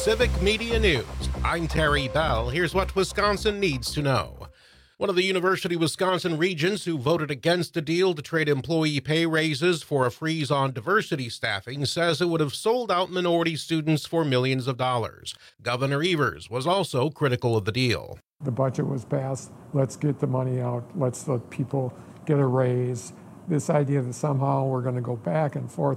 Civic Media News. I'm Terry Bell. Here's what Wisconsin needs to know. One of the University of Wisconsin regents who voted against a deal to trade employee pay raises for a freeze on diversity staffing says it would have sold out minority students for millions of dollars. Governor Evers was also critical of the deal. The budget was passed. Let's get the money out. Let's let people get a raise. This idea that somehow we're going to go back and forth,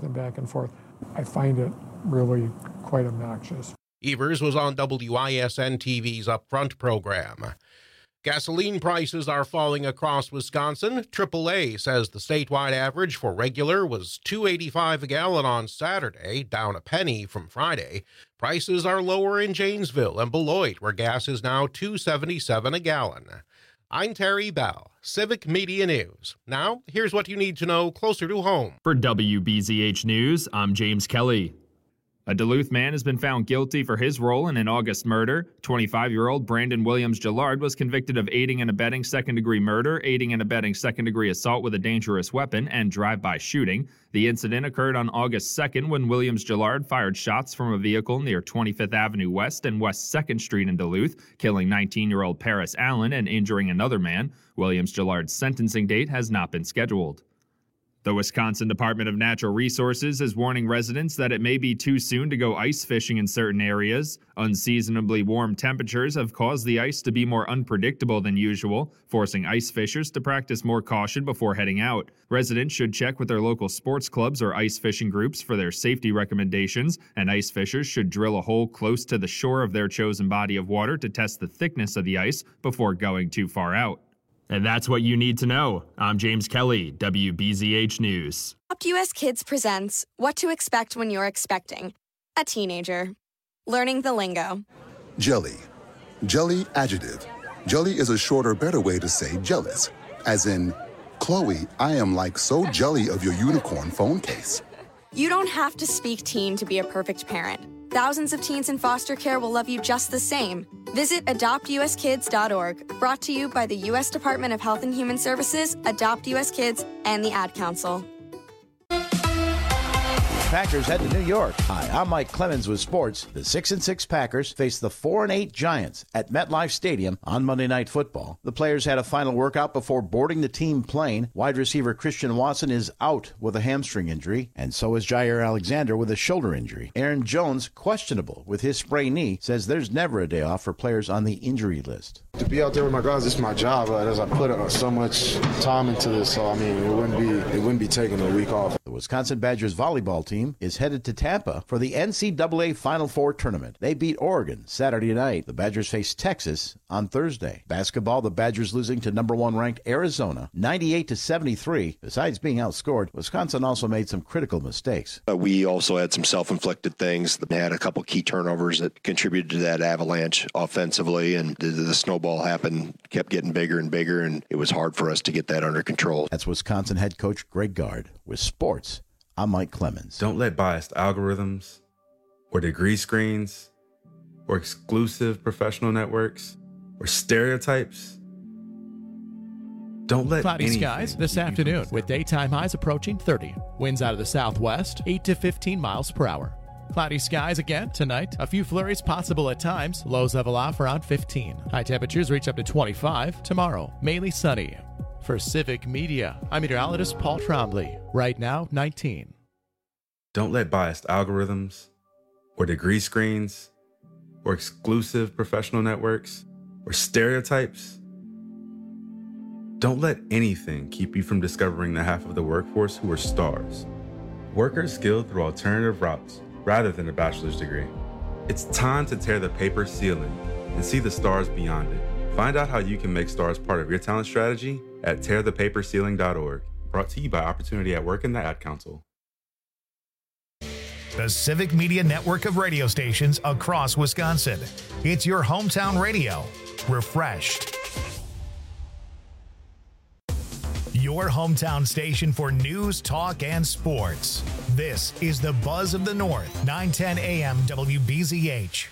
I find it really quite obnoxious. Evers was on WISN TV's Upfront program. Gasoline prices are falling across Wisconsin. AAA says the statewide average for regular was $2.85 a gallon on Saturday, down a penny from Friday. Prices are lower in Janesville and Beloit, where gas is now $2.77 a gallon. I'm Terry Bell, Civic Media News. Now, here's what you need to know closer to home. For WBZH News, I'm James Kelly. A Duluth man has been found guilty for his role in an August murder. 25-year-old Brandon Williams-Gillard was convicted of aiding and abetting second-degree murder, aiding and abetting second-degree assault with a dangerous weapon, and drive-by shooting. The incident occurred on August 2nd when Williams-Gillard fired shots from a vehicle near 25th Avenue West and West 2nd Street in Duluth, killing 19-year-old Paris Allen and injuring another man. Williams-Gillard's sentencing date has not been scheduled. The Wisconsin Department of Natural Resources is warning residents that it may be too soon to go ice fishing in certain areas. Unseasonably warm temperatures have caused the ice to be more unpredictable than usual, forcing ice fishers to practice more caution before heading out. Residents should check with their local sports clubs or ice fishing groups for their safety recommendations, and ice fishers should drill a hole close to the shore of their chosen body of water to test the thickness of the ice before going too far out. And that's what you need to know. I'm James Kelly, WBZH News. Adopt US Kids presents What to Expect When You're Expecting a Teenager. Learning the lingo. Jelly. Jelly adjective. Jelly is a shorter, better way to say jealous. As in, Chloe, I am like so jelly of your unicorn phone case. You don't have to speak teen to be a perfect parent. Thousands of teens in foster care will love you just the same. Visit adoptuskids.org, brought to you by the U.S. Department of Health and Human Services, Adopt U.S. Kids, and the Ad Council. Packers head to New York. Hi, I'm Mike Clemens with sports. The 6-6 Packers face the 4-8 Giants at MetLife Stadium on Monday Night Football. The players had a final workout before boarding the team plane. Wide receiver Christian Watson is out with a hamstring injury, and so is Jair Alexander with a shoulder injury. Aaron Jones, questionable with his sprained knee, says there's never a day off for players on the injury list. To be out there with my guys, this is my job. As I put so much time into this, so I mean, it wouldn't be taking a week off. The Wisconsin Badgers volleyball team is headed to Tampa for the NCAA Final Four tournament. They beat Oregon Saturday night. The Badgers face Texas on Thursday. Basketball, the Badgers losing to number 1 ranked Arizona 98-73. Besides being outscored, Wisconsin also made some critical mistakes. We also had some self-inflicted things. They had a couple key turnovers that contributed to that avalanche offensively, and the snowball happened, kept getting bigger and bigger, and it was hard for us to get that under control. That's Wisconsin head coach Greg Gard with sports. I'm Mike Clemens. Don't let biased algorithms or degree screens or exclusive professional networks or stereotypes. Don't let cloudy skies this afternoon with daytime highs approaching 30. Winds out of the southwest, 8 to 15 miles per hour. Cloudy skies again tonight. A few flurries possible at times. Lows level off around 15. High temperatures reach up to 25 tomorrow. Mainly sunny. For Civic Media, I'm meteorologist Paul Trombley. Right now, 19. Don't let biased algorithms or degree screens or exclusive professional networks or stereotypes. Don't let anything keep you from discovering the half of the workforce who are stars. Workers skilled through alternative routes rather than a bachelor's degree. It's time to tear the paper ceiling and see the stars beyond it. Find out how you can make stars part of your talent strategy at tearthepaperceiling.org. Brought to you by Opportunity at Work and the Ad Council. The Civic Media network of radio stations across Wisconsin. It's your hometown radio. Refreshed. Your hometown station for news, talk, and sports. This is the Buzz of the North, 910 AM WBZH.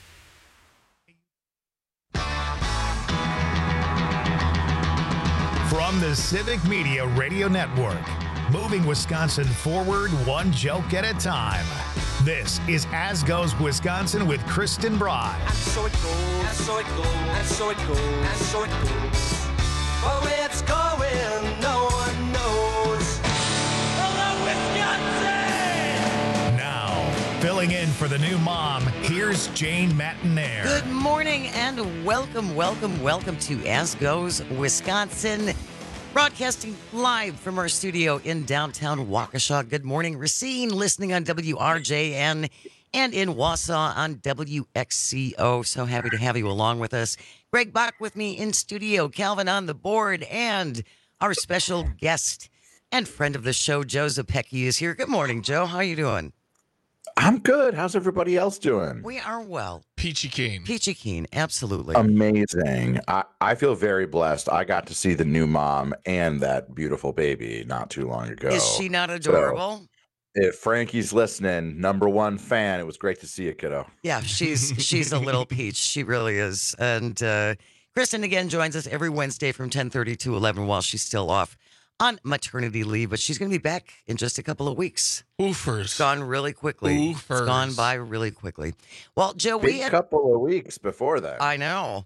From the Civic Media Radio Network, moving Wisconsin forward one joke at a time. This is As Goes Wisconsin with Kristen Broad. And so it goes, and so it goes, and so it goes, and so it goes. But where it's going, no one knows. Hello, Wisconsin! Now, filling in for the new mom, here's Jane Matenaer. Good morning and welcome to As Goes Wisconsin. Broadcasting live from our studio in downtown Waukesha. Good morning, Racine, listening on WRJN and in Wausau on WXCO. So happy to have you along with us. Greg Bach with me in studio, Calvin on the board, and our special guest and friend of the show, Joe Zepecki, is here. Good morning, Joe. How are you doing? I'm good. How's everybody else doing? We are well. Peachy keen, absolutely. Amazing. I feel very blessed. I got to see the new mom and that beautiful baby not too long ago. Is she not adorable? So, if Frankie's listening, #1 fan, it was great to see you, kiddo. Yeah, she's a little peach. She really is. And Kristen again joins us every Wednesday from 10:30 to 11 while she's still off on maternity leave, but she's going to be back in just a couple of weeks. Oofers. It's gone really quickly. It's gone by really quickly. Well, Joe, we had a couple of weeks before that. I know.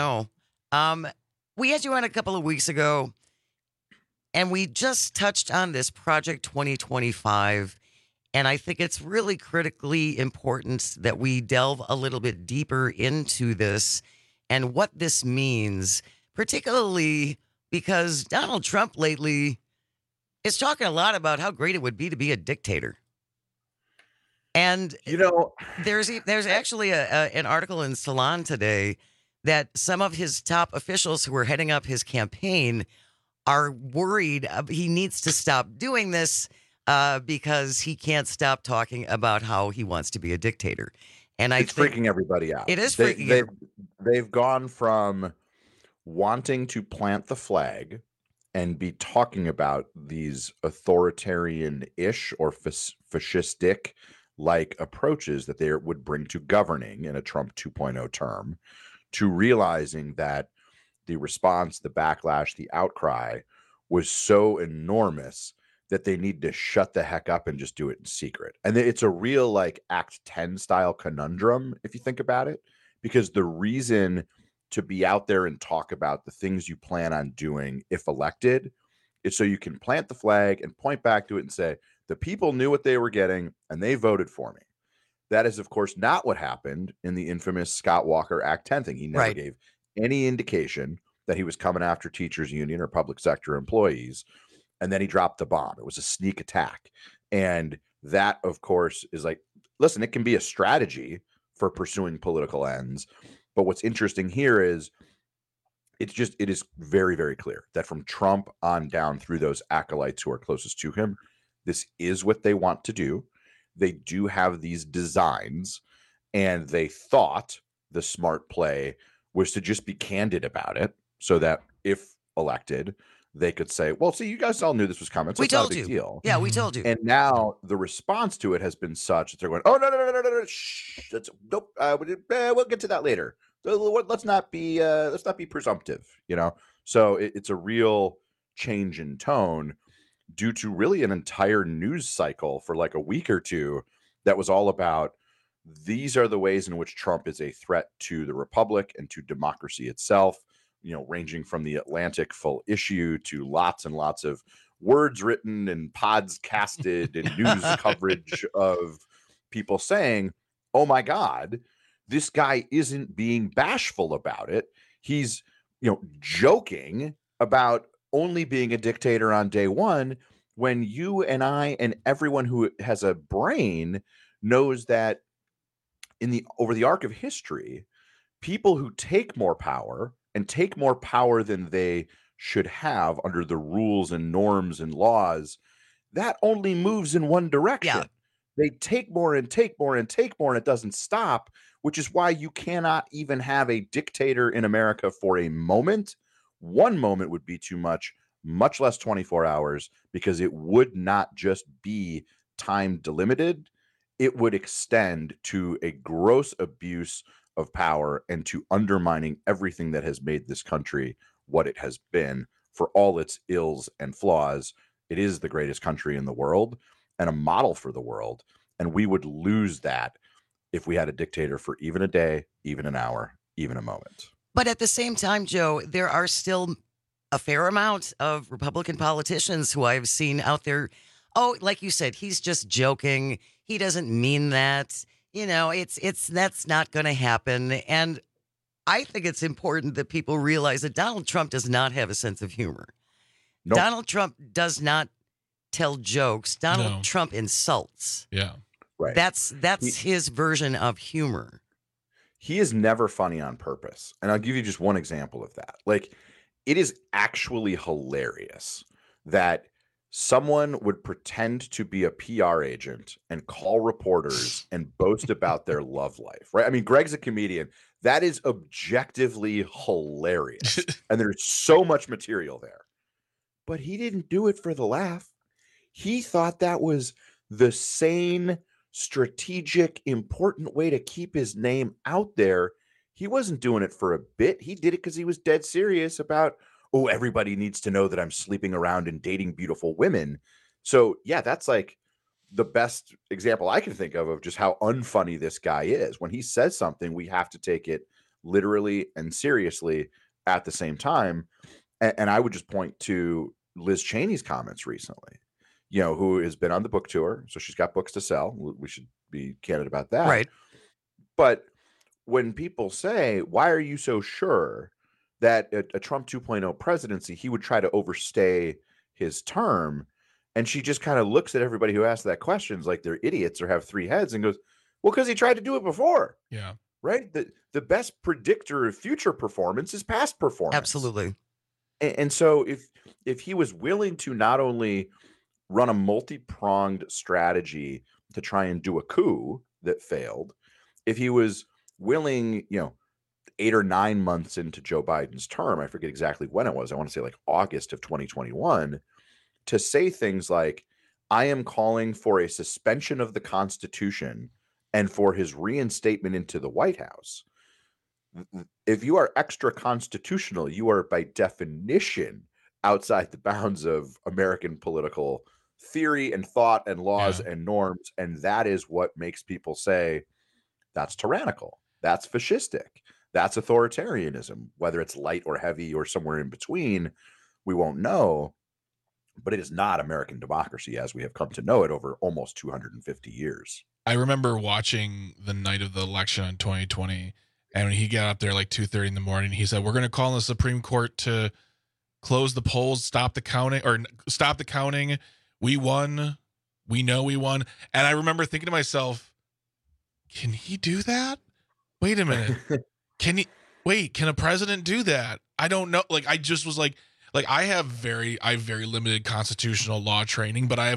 We had you on a couple of weeks ago, and we just touched on this Project 2025, and I think it's really critically important that we delve a little bit deeper into this and what this means, particularly because Donald Trump lately is talking a lot about how great it would be to be a dictator. And, there's actually an article in Salon today that some of his top officials who are heading up his campaign are worried he needs to stop doing this because he can't stop talking about how he wants to be a dictator. And it's freaking everybody out. It is freaking They've gone from wanting to plant the flag and be talking about these authoritarian-ish or fascistic-like approaches that they would bring to governing in a Trump 2.0 term, to realizing that the response, the backlash, the outcry was so enormous that they need to shut the heck up and just do it in secret. And it's a real like Act 10 style conundrum, if you think about it, because the reason to be out there and talk about the things you plan on doing if elected is so you can plant the flag and point back to it and say, the people knew what they were getting and they voted for me. That is, of course, not what happened in the infamous Scott Walker Act 10 thing. He never gave any indication that he was coming after teachers union or public sector employees. And then he dropped the bomb. It was a sneak attack. And that, of course, is like, listen, it can be a strategy for pursuing political ends. But what's interesting here is it is very, very clear that from Trump on down through those acolytes who are closest to him, this is what they want to do. They do have these designs, and they thought the smart play was to just be candid about it so that if elected, they could say, well, see, you guys all knew this was coming, so it's not a big deal. Yeah, we told you. And now the response to it has been such that they're going, oh, no, shh, nope, we'll get to that later. Let's not be presumptive, So it's a real change in tone due to really an entire news cycle for like a week or two that was all about these are the ways in which Trump is a threat to the republic and to democracy itself, ranging from the Atlantic full issue to lots and lots of words written and pods casted and news coverage of people saying, oh my God, this guy isn't being bashful about it. He's, joking about only being a dictator on day one, when you and I and everyone who has a brain knows that over the arc of history, people who take more power and take more power than they should have under the rules and norms and laws, that only moves in one direction. Yeah. They take more and take more and take more, and it doesn't stop, which is why you cannot even have a dictator in America for a moment. One moment would be too much, much less 24 hours, because it would not just be time delimited. It would extend to a gross abuse of power and to undermining everything that has made this country what it has been for all its ills and flaws. It is the greatest country in the world and a model for the world. And we would lose that if we had a dictator for even a day, even an hour, even a moment. But at the same time, Joe, there are still a fair amount of Republican politicians who I've seen out there. Oh, like you said, he's just joking. He doesn't mean that. That's not going to happen. And I think it's important that people realize that Donald Trump does not have a sense of humor. Nope. Donald Trump does not tell jokes. Donald Trump insults. Yeah. Right. That's his version of humor. He is never funny on purpose. And I'll give you just one example of that. Like, it is actually hilarious that someone would pretend to be a PR agent and call reporters and boast about their love life, right? I mean, Greg's a comedian. That is objectively hilarious. And there's so much material there. But he didn't do it for the laugh. He thought that was the sane, strategic, important way to keep his name out there. He wasn't doing it for a bit. He did it because he was dead serious about, oh, everybody needs to know that I'm sleeping around and dating beautiful women. So, yeah, that's like the best example I can think of just how unfunny this guy is. When he says something, we have to take it literally and seriously at the same time. And I would just point to Liz Cheney's comments recently, who has been on the book tour. So she's got books to sell. We should be candid about that. Right. But when people say, why are you so sure that a Trump 2.0 presidency, he would try to overstay his term? And she just kind of looks at everybody who asks that question like they're idiots or have three heads and goes, well, because he tried to do it before. Yeah. Right. The best predictor of future performance is past performance. Absolutely. And so if he was willing to not only run a multi-pronged strategy to try and do a coup that failed, if he was willing, 8 or 9 months into Joe Biden's term, I forget exactly when it was, I want to say like August of 2021, to say things like, I am calling for a suspension of the Constitution and for his reinstatement into the White House. If you are extra constitutional, you are by definition outside the bounds of American political theory and thought and laws and norms. And that is what makes people say that's tyrannical, that's fascistic, that's authoritarianism. Whether it's light or heavy or somewhere in between, we won't know. But it is not American democracy as we have come to know it over almost 250 years. I remember watching the night of the election in 2020, and when he got up there like 2:30 in the morning, he said, we're going to call on the Supreme Court to close the polls, stop the counting. We won. We know we won. And I remember thinking to myself, can he do that? Wait a minute. Can a president do that? I don't know. Like, I just was like I have very limited constitutional law training, but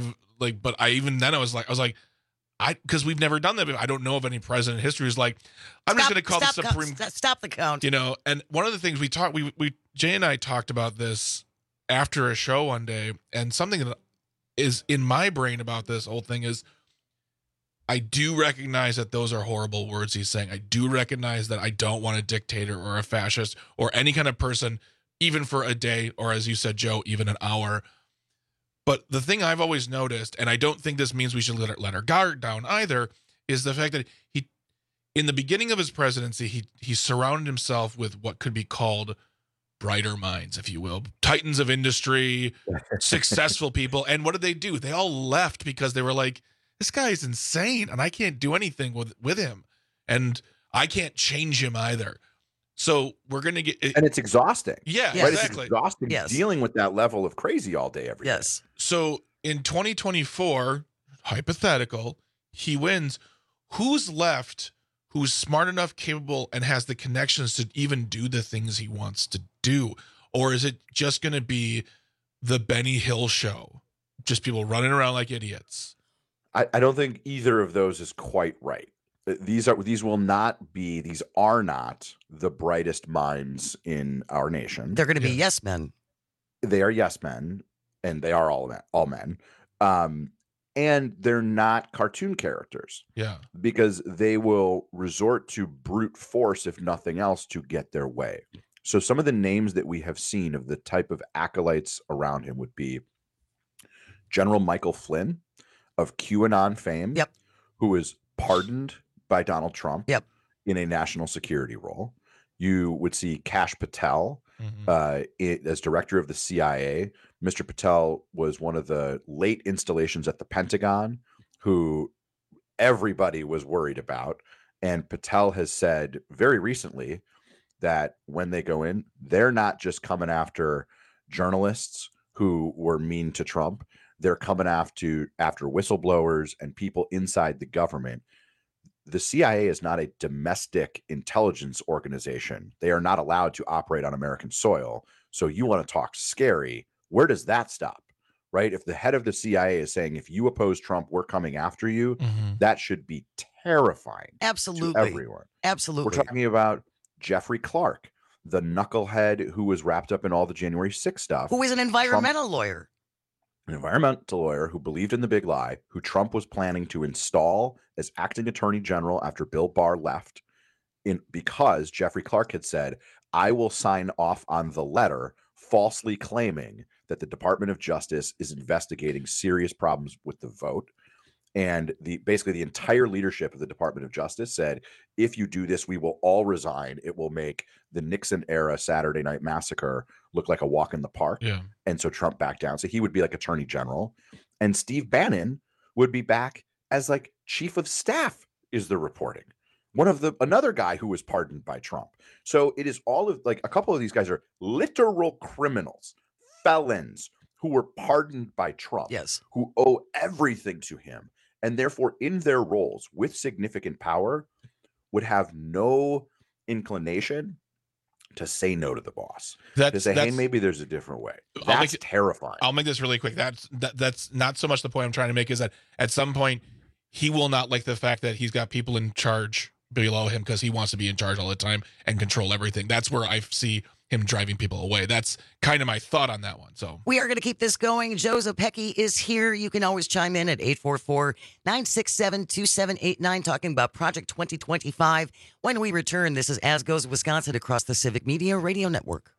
because we've never done that. But I don't know of any president in history who's like, I'm just going to call the Supreme. Stop the count. And one of the things Jay and I talked about this after a show one day, and something that is in my brain about this whole thing is, I do recognize that those are horrible words he's saying. I do recognize that I don't want a dictator or a fascist or any kind of person, even for a day, or as you said, Joe, even an hour. But the thing I've always noticed, and I don't think this means we should let our guard down either, is the fact that in the beginning of his presidency, he surrounded himself with what could be called brighter minds, if you will, titans of industry, successful people. And what did they do? They all left because they were like, this guy is insane, and I can't do anything with him, and I can't change him either. So we're going to get... And it's exhausting. Yeah, right? Exactly. It's exhausting dealing with that level of crazy all day, every day. Yes. So in 2024, hypothetical, he wins. Who's left who's smart enough, capable, and has the connections to even do the things he wants to do? Or is it just going to be the Benny Hill show? Just people running around like idiots? I don't think either of those is quite right. These are not the brightest minds in our nation. They're going to be yes men. They are yes men, and they are all men. And they're not cartoon characters. Yeah. Because they will resort to brute force, if nothing else, to get their way. So some of the names that we have seen of the type of acolytes around him would be General Michael Flynn of QAnon fame. Yep. who is pardoned by Donald Trump yep. in a national security role. You would see Kash Patel as director of the CIA. Mr. Patel was one of the late installations at the Pentagon who everybody was worried about. And Patel has said very recently that when they go in, they're not just coming after journalists who were mean to Trump. They're coming after whistleblowers and people inside the government. The CIA is not a domestic intelligence organization. They are not allowed to operate on American soil. So you want to talk scary. Where does that stop? Right? If the head of the CIA is saying, if you oppose Trump, we're coming after you, that should be terrifying. Absolutely. To everyone. Absolutely. We're talking about Jeffrey Clark, the knucklehead who was wrapped up in all the January 6th stuff. Who is an environmental lawyer. An environmental lawyer who believed in the big lie, who Trump was planning to install as acting attorney general after Bill Barr left, because Jeffrey Clark had said, I will sign off on the letter falsely claiming that the Department of Justice is investigating serious problems with the vote. And basically the entire leadership of the Department of Justice said, if you do this, we will all resign. It will make the Nixon era Saturday Night Massacre look like a walk in the park. Yeah. And so Trump backed down. So he would be like attorney general, and Steve Bannon would be back as like chief of staff, is the reporting. Another guy who was pardoned by Trump. So it is all of like a couple of these guys are literal criminals, felons who were pardoned by Trump, yes, who owe everything to him. And therefore, in their roles with significant power, would have no inclination to say no to the boss. To say, hey, maybe there's a different way. That's terrifying. I'll make this really quick. That's not so much the point I'm trying to make, is that at some point, he will not like the fact that he's got people in charge below him because he wants to be in charge all the time and control everything. That's where I see him driving people away. That's kind of my thought on that one. So we are going to keep this going. Joe Zepecki is here. You can always chime in at 844-967-2789 talking about Project 2025. When we return, this is As Goes Wisconsin across the Civic Media Radio Network.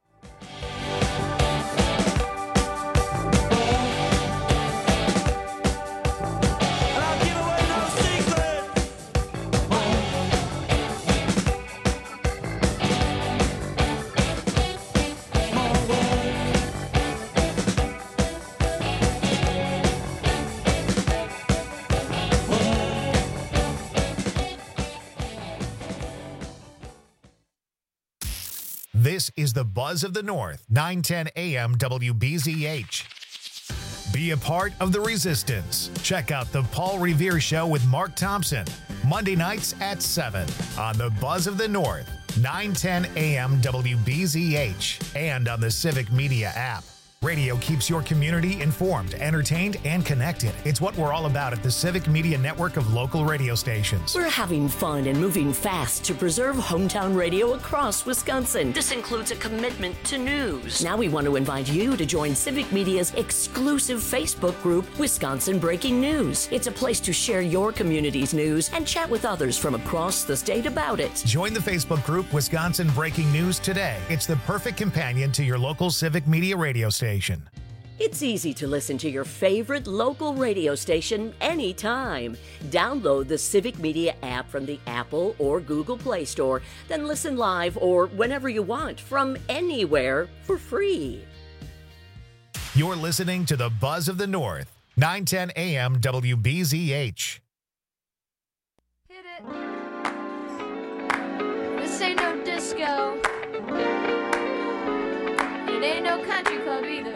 This is the Buzz of the North, 910 AM WBZH. Be a part of the resistance. Check out the Paul Revere Show with Mark Thompson, Monday nights at 7 on the Buzz of the North, 910 AM WBZH, and on the Civic Media app. Radio keeps your community informed, entertained, and connected. It's what we're all about at the Civic Media network of local radio stations. We're having fun and moving fast to preserve hometown radio across Wisconsin. This includes a commitment to news. Now we want to invite you to join Civic Media's exclusive Facebook group, Wisconsin Breaking News. It's a place to share your community's news and chat with others from across the state about it. Join the Facebook group, Wisconsin Breaking News, today. It's the perfect companion to your local Civic Media radio station. It's easy to listen to your favorite local radio station anytime. Download the Civic Media app from the Apple or Google Play Store, then listen live or whenever you want from anywhere for free. You're listening to the Buzz of the North, 910 AM WBZH. Hit it. This ain't no disco. It ain't no country club either.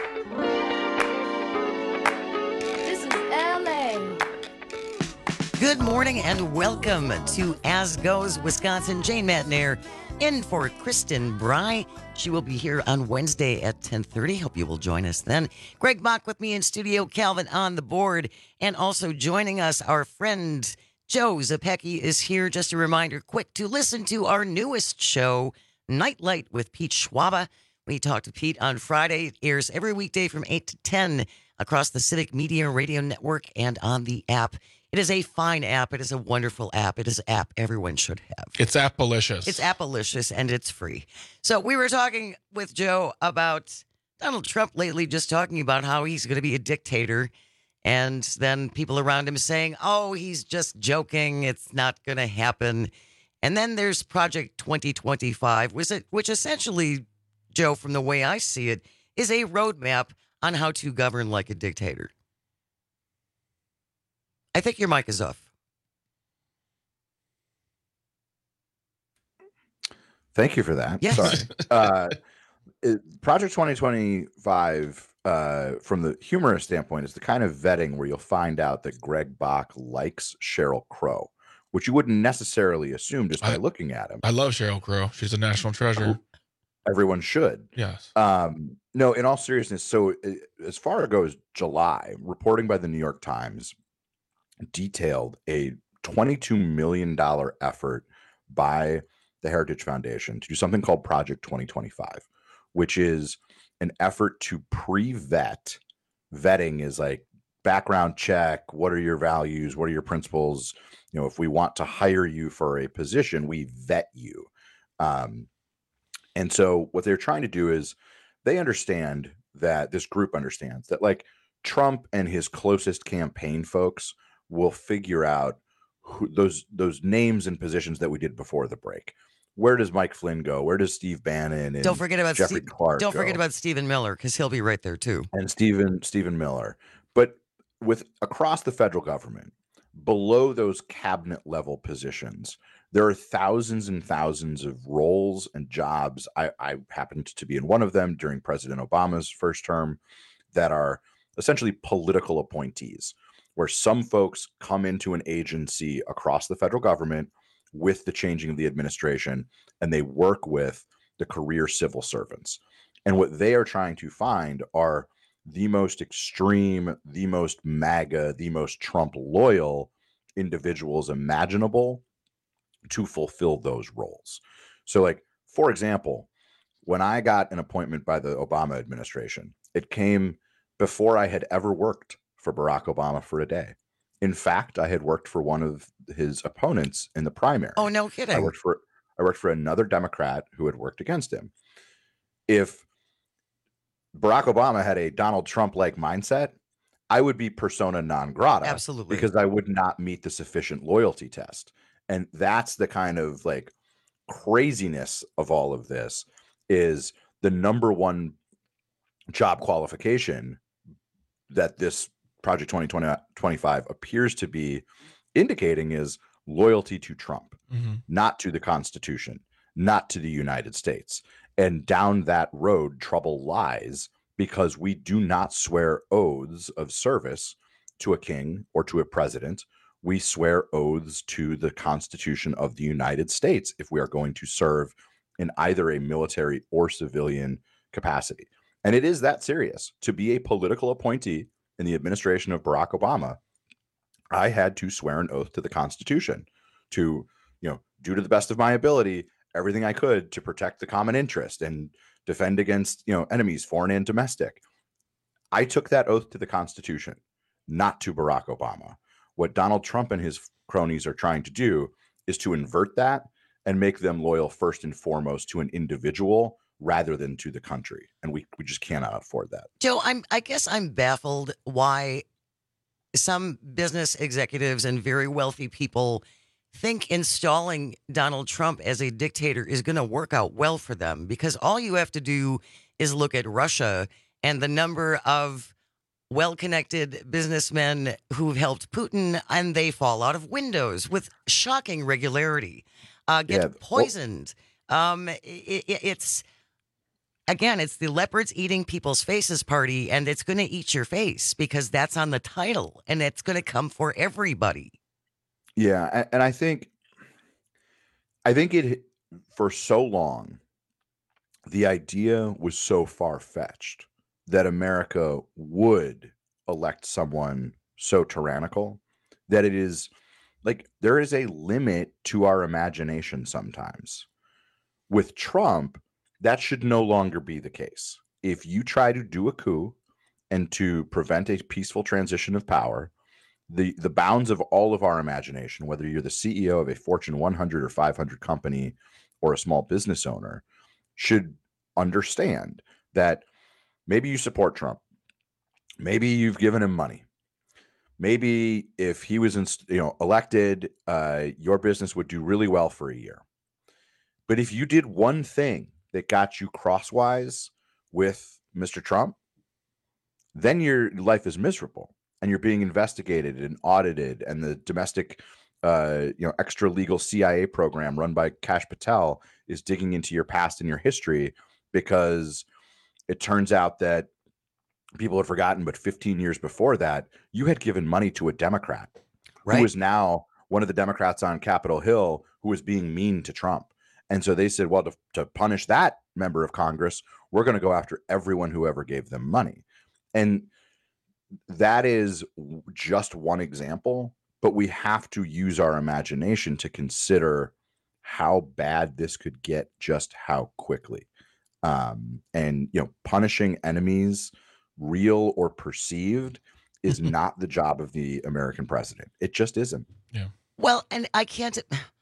This is LA. Good morning and welcome to As Goes Wisconsin. Jane Matnair in for Kristen Bry. She will be here on Wednesday at 10:30. Hope you will join us then. Greg Bach with me in studio, Calvin on the board, and also joining us, our friend Joe Zepecki is here. Just a reminder, quick, to listen to our newest show, Nightlight with Pete Schwaba. We talked to Pete on Friday. It airs every weekday from 8 to 10 across the Civic Media Radio Network and on the app. It is a fine app. It is a wonderful app. It is an app everyone should have. It's Appalicious. It's Appalicious, and it's free. So we were talking with Joe about Donald Trump lately, just talking about how he's going to be a dictator. And then people around him saying, oh, he's just joking. It's not going to happen. And then there's Project 2025, which essentially, Joe, from the way I see it, is a roadmap on how to govern like a dictator. I think your mic is off. Thank you for that. Yes. Sorry. Project 2025, from the humorous standpoint, is the kind of vetting where you'll find out that Greg Bach likes Sheryl Crow, which you wouldn't necessarily assume just by looking at him. I love Sheryl Crow. She's a national treasure. Everyone should. Yes. No, in all seriousness, so as far as July, reporting by the New York Times detailed a $22 million effort by the Heritage Foundation to do something called Project 2025, which is an effort to pre-vet. Vetting is like background check. What are your values? What are your principles? You know, if we want to hire you for a position, we vet you. And so what they're trying to do is they understand that this group understands that, like, Trump and his closest campaign folks will figure out who those names and positions that we did before the break. Where does Mike Flynn go? Where does Steve Bannon and Don't forget about Jeffrey Clark Don't go? forget about Stephen Miller, because he'll be right there too. And Stephen Miller. But with across the federal government, below those cabinet level positions, there are thousands and thousands of roles and jobs. I happened to be in one of them during President Obama's first term that are essentially political appointees, where some folks come into an agency across the federal government with the changing of the administration, and they work with the career civil servants. And what they are trying to find are the most extreme, the most MAGA, the most Trump loyal individuals imaginable to fulfill those roles. So, like, for example, when I got an appointment by the Obama administration, it came before I had ever worked for Barack Obama for a day. In fact, I had worked for one of his opponents in the primary. Oh, no kidding. I worked for another Democrat who had worked against him. If Barack Obama had a Donald Trump-like mindset, I would be persona non grata. Absolutely. Because I would not meet the sufficient loyalty test. And that's the kind of, like, craziness of all of this, is the number one job qualification that this Project 2025 appears to be indicating is loyalty to Trump, not to the Constitution, not to the United States. And down that road, trouble lies, because we do not swear oaths of service to a king or to a president. We swear oaths to the Constitution of the United States if we are going to serve in either a military or civilian capacity. And it is that serious. To be a political appointee in the administration of Barack Obama, I had to swear an oath to the Constitution to, do to the best of my ability everything I could to protect the common interest and defend against, enemies, foreign and domestic. I took that oath to the Constitution, not to Barack Obama. What Donald Trump and his cronies are trying to do is to invert that and make them loyal first and foremost to an individual rather than to the country. And we just cannot afford that. Joe, I guess I'm baffled why some business executives and very wealthy people think installing Donald Trump as a dictator is going to work out well for them, because all you have to do is look at Russia and the number of well-connected businessmen who've helped Putin, and they fall out of windows with shocking regularity, get poisoned. It's the leopards eating people's faces party, and it's going to eat your face because that's on the title, and it's going to come for everybody. Yeah, and I think it, for so long, the idea was so far-fetched that America would elect someone so tyrannical that it is like there is a limit to our imagination sometimes. With Trump, that should no longer be the case. If you try to do a coup and to prevent a peaceful transition of power, the bounds of all of our imagination, whether you're the CEO of a Fortune 100 or 500 company or a small business owner, should understand that maybe you support Trump. Maybe you've given him money. maybe if he was elected, your business would do really well for a year. But if you did one thing that got you crosswise with Mr. Trump, then your life is miserable and you're being investigated and audited, and the domestic extra legal CIA program run by Kash Patel is digging into your past and your history, because it turns out that people have forgotten, but 15 years before that, you had given money to a Democrat who is now one of the Democrats on Capitol Hill who is being mean to Trump. And so they said, well, to punish that member of Congress, we're going to go after everyone who ever gave them money. And that is just one example, but we have to use our imagination to consider how bad this could get just how quickly. And, punishing enemies, real or perceived, is not the job of the American president. It just isn't. Yeah. Well, and I can't.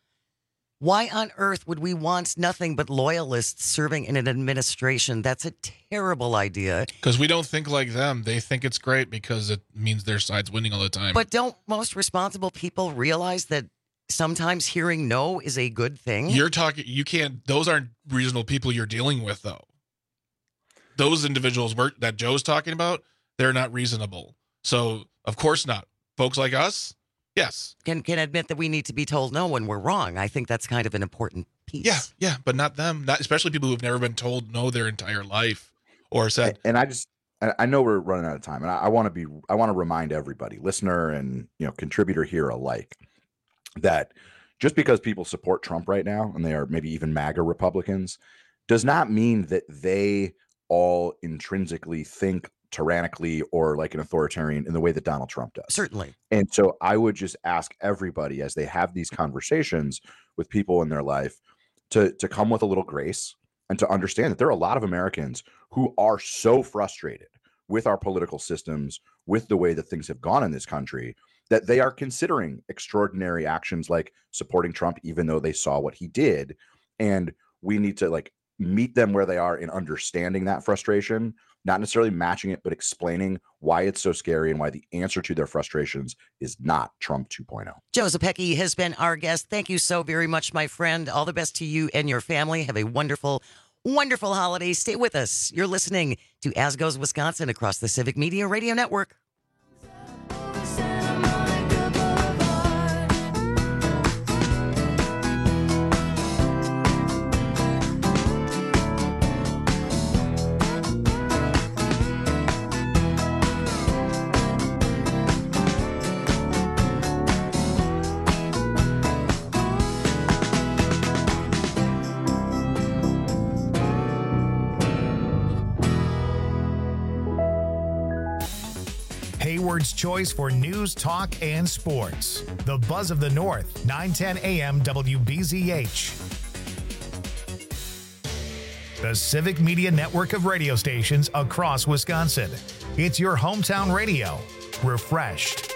Why on earth would we want nothing but loyalists serving in an administration? That's a terrible idea. Because we don't think like them. They think it's great because it means their side's winning all the time. But don't most responsible people realize that sometimes hearing no is a good thing? Those aren't reasonable people you're dealing with, though. Those individuals that Joe's talking about, they're not reasonable. So, of course not. Folks like us, yes. Can admit that we need to be told no when we're wrong. I think that's kind of an important piece. Yeah, but not them. Not especially people who've never been told no their entire life or said. And I know we're running out of time, and I want to remind everybody, listener and contributor here alike, that just because people support Trump right now, and they are maybe even MAGA Republicans, does not mean that they all intrinsically think tyrannically or like an authoritarian in the way that Donald Trump does. Certainly. And so I would just ask everybody, as they have these conversations with people in their life, to come with a little grace and to understand that there are a lot of Americans who are so frustrated with our political systems, with the way that things have gone in this country, that they are considering extraordinary actions like supporting Trump, even though they saw what he did. And we need to meet them where they are in understanding that frustration, not necessarily matching it, but explaining why it's so scary and why the answer to their frustrations is not Trump 2.0. Joe Zepecki has been our guest. Thank you so very much, my friend. All the best to you and your family. Have a wonderful, wonderful holiday. Stay with us. You're listening to As Goes Wisconsin across the Civic Media Radio Network. Hayward's choice for news, talk, and sports. The Buzz of the North, 910 AM WBZH. The Civic Media Network of radio stations across Wisconsin. It's your hometown radio. Refreshed.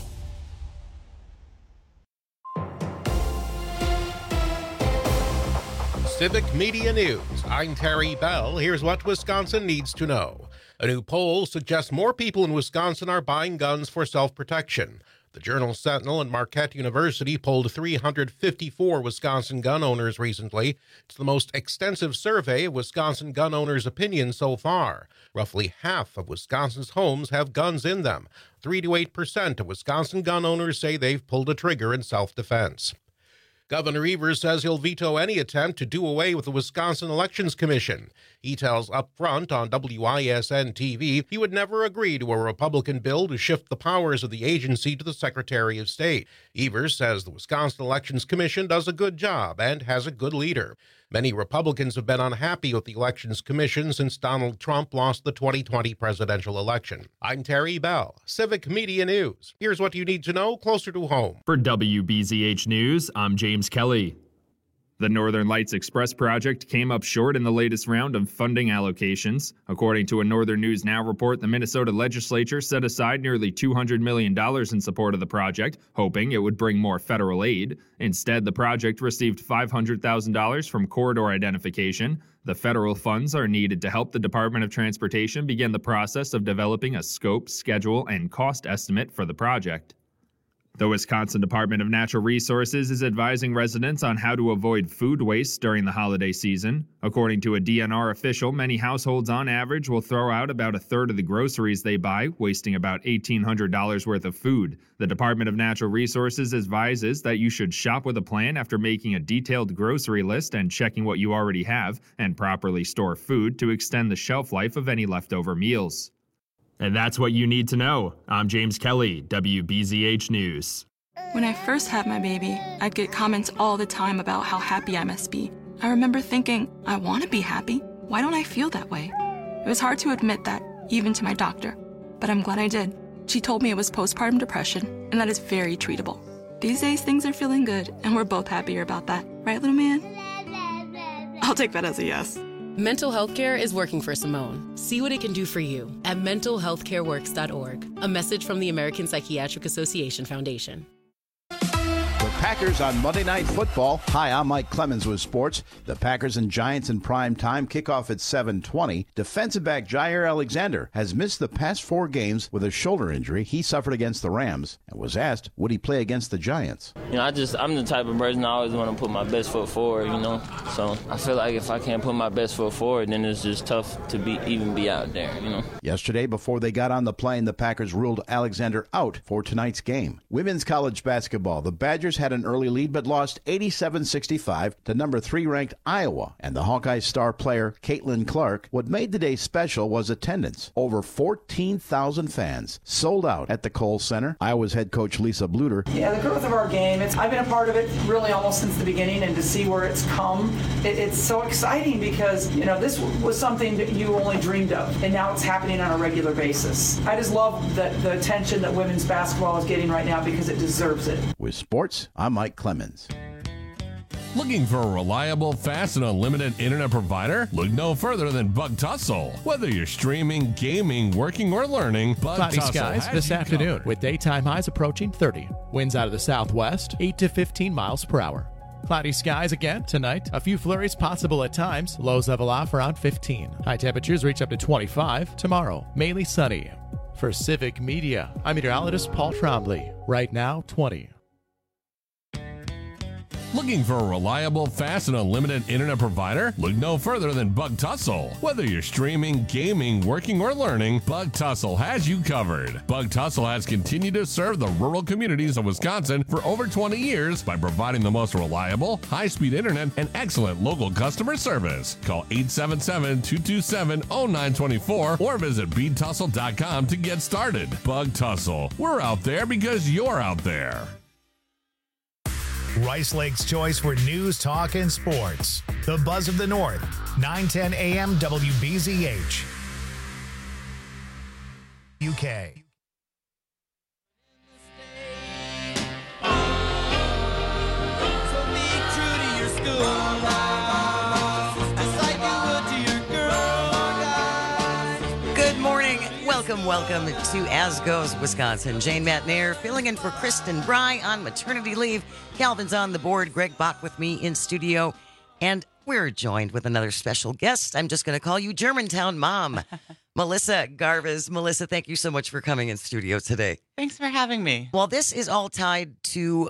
Civic Media News. I'm Terry Bell. Here's what Wisconsin needs to know. A new poll suggests more people in Wisconsin are buying guns for self-protection. The Journal Sentinel and Marquette University polled 354 Wisconsin gun owners recently. It's the most extensive survey of Wisconsin gun owners' opinions so far. Roughly half of Wisconsin's homes have guns in them. 3 to 8% of Wisconsin gun owners say they've pulled a trigger in self-defense. Governor Evers says he'll veto any attempt to do away with the Wisconsin Elections Commission. He tells Upfront on WISN-TV he would never agree to a Republican bill to shift the powers of the agency to the Secretary of State. Evers says the Wisconsin Elections Commission does a good job and has a good leader. Many Republicans have been unhappy with the Elections Commission since Donald Trump lost the 2020 presidential election. I'm Terry Bell, Civic Media News. Here's what you need to know closer to home. For WBZH News, I'm James Kelly. The Northern Lights Express project came up short in the latest round of funding allocations. According to a Northern News Now report, the Minnesota legislature set aside nearly $200 million in support of the project, hoping it would bring more federal aid. Instead, the project received $500,000 from corridor identification. The federal funds are needed to help the Department of Transportation begin the process of developing a scope, schedule, and cost estimate for the project. The Wisconsin Department of Natural Resources is advising residents on how to avoid food waste during the holiday season. According to a DNR official, many households on average will throw out about a third of the groceries they buy, wasting about $1,800 worth of food. The Department of Natural Resources advises that you should shop with a plan after making a detailed grocery list and checking what you already have, and properly store food to extend the shelf life of any leftover meals. And that's what you need to know. I'm James Kelly, WBZH News. When I first had my baby, I'd get comments all the time about how happy I must be. I remember thinking, I want to be happy. Why don't I feel that way? It was hard to admit that, even to my doctor. But I'm glad I did. She told me it was postpartum depression, and that is very treatable. These days, things are feeling good, and we're both happier about that. Right, little man? I'll take that as a yes. Mental health care is working for Simone. See what it can do for you at mentalhealthcareworks.org. A message from the American Psychiatric Association Foundation. The Packers on Monday Night Football. Hi, I'm Mike Clemens with sports. The Packers and Giants in prime time kickoff at 7:20. Defensive back Jair Alexander has missed the past 4 games with a shoulder injury he suffered against the Rams and was asked, would he play against the Giants? I'm the type of person I always want to put my best foot forward, So I feel like if I can't put my best foot forward, then it's just tough to even be out there, Yesterday, before they got on the plane, the Packers ruled Alexander out for tonight's game. Women's college basketball. The Badgers had an early lead but lost 87-65 to number 3 ranked Iowa, and the Hawkeyes star player Caitlin Clark. What made the day special was attendance. Over 14,000 fans sold out at the Kohl Center. Iowa's head coach Lisa Bluter. Yeah, the growth of our game, I've been a part of it really almost since the beginning, and to see where it's come, it's so exciting because, this was something that you only dreamed of, and now it's happening on a regular basis. I just love the attention that women's basketball is getting right now because it deserves it. With sports, I'm Mike Clemens. Looking for a reliable, fast, and unlimited internet provider? Look no further than Bug Tussle. Whether you're streaming, gaming, working, or learning, Bug Cloudy Tussle skies has this you afternoon covered. with daytime highs approaching 30. Winds out of the southwest, 8 to 15 miles per hour. Cloudy skies again tonight. A few flurries possible at times. Lows level off around 15. High temperatures reach up to 25. Tomorrow, mainly sunny. For Civic Media, I'm meteorologist Paul Trombley. Right now, 20. Looking for a reliable, fast, and unlimited internet provider? Look no further than Bug Tussle. Whether you're streaming, gaming, working, or learning, Bug Tussle has you covered. Bug Tussle has continued to serve the rural communities of Wisconsin for over 20 years by providing the most reliable, high-speed internet and excellent local customer service. Call 877-227-0924 or visit btussle.com to get started. Bug Tussle. We're out there because you're out there. Rice Lake's choice for news, talk, and sports. The Buzz of the North, 910 AM WBZH. UK. Good morning. Welcome to As Goes Wisconsin. Jane Matnair filling in for Kristen Bry on maternity leave. Calvin's on the board. Greg Bach with me in studio. And we're joined with another special guest. I'm just going to call you Germantown Mom, Melissa Garvis. Melissa, thank you so much for coming in studio today. Thanks for having me. Well, this is all tied to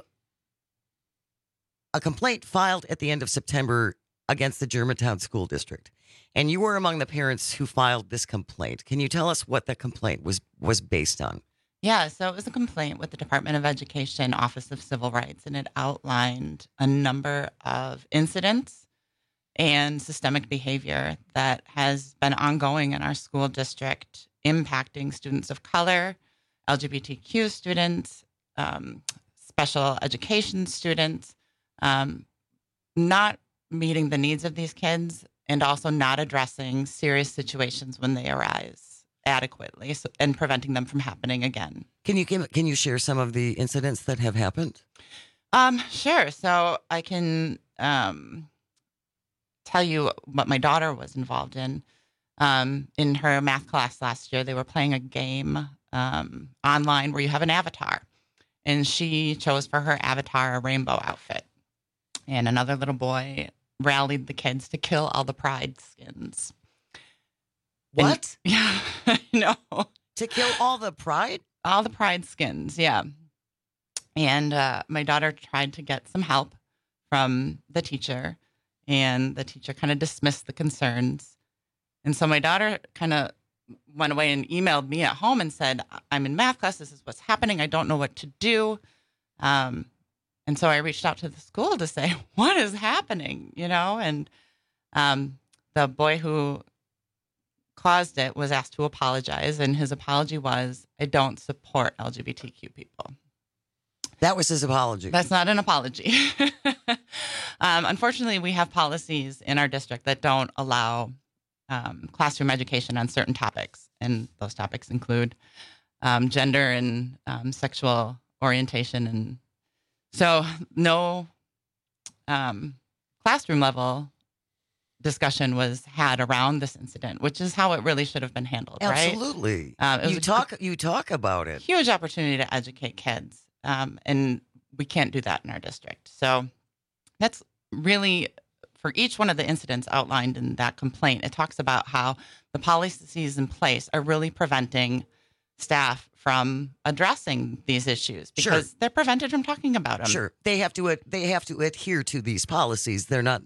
a complaint filed at the end of September against the Germantown School District. And you were among the parents who filed this complaint. Can you tell us what the complaint was based on? Yeah, so it was a complaint with the Department of Education, Office of Civil Rights, and it outlined a number of incidents and systemic behavior that has been ongoing in our school district, impacting students of color, LGBTQ students, special education students, not meeting the needs of these kids, and also not addressing serious situations when they arise adequately and preventing them from happening again. Can you share some of the incidents that have happened? Sure. So I can tell you what my daughter was involved in. In her math class last year, they were playing a game online where you have an avatar. And she chose for her avatar a rainbow outfit. And another little boy rallied the kids to kill all the pride skins. What? And, yeah, I know. To kill all the pride? All the pride skins, yeah. And my daughter tried to get some help from the teacher, and the teacher kind of dismissed the concerns. And so my daughter kind of went away and emailed me at home and said, I'm in math class. This is what's happening. I don't know what to do. And so I reached out to the school to say, what is happening? You know, and the boy who caused it was asked to apologize. And his apology was, I don't support LGBTQ people. That was his apology. That's not an apology. Unfortunately, we have policies in our district that don't allow classroom education on certain topics. And those topics include gender and sexual orientation. And so no classroom level discussion was had around this incident, which is how it really should have been handled. Absolutely. Right? You talk about it. Huge opportunity to educate kids. And we can't do that in our district. So that's really, for each one of the incidents outlined in that complaint, it talks about how the policies in place are really preventing staff from addressing these issues because they're prevented from talking about them. Sure. They have to adhere to these policies. They're not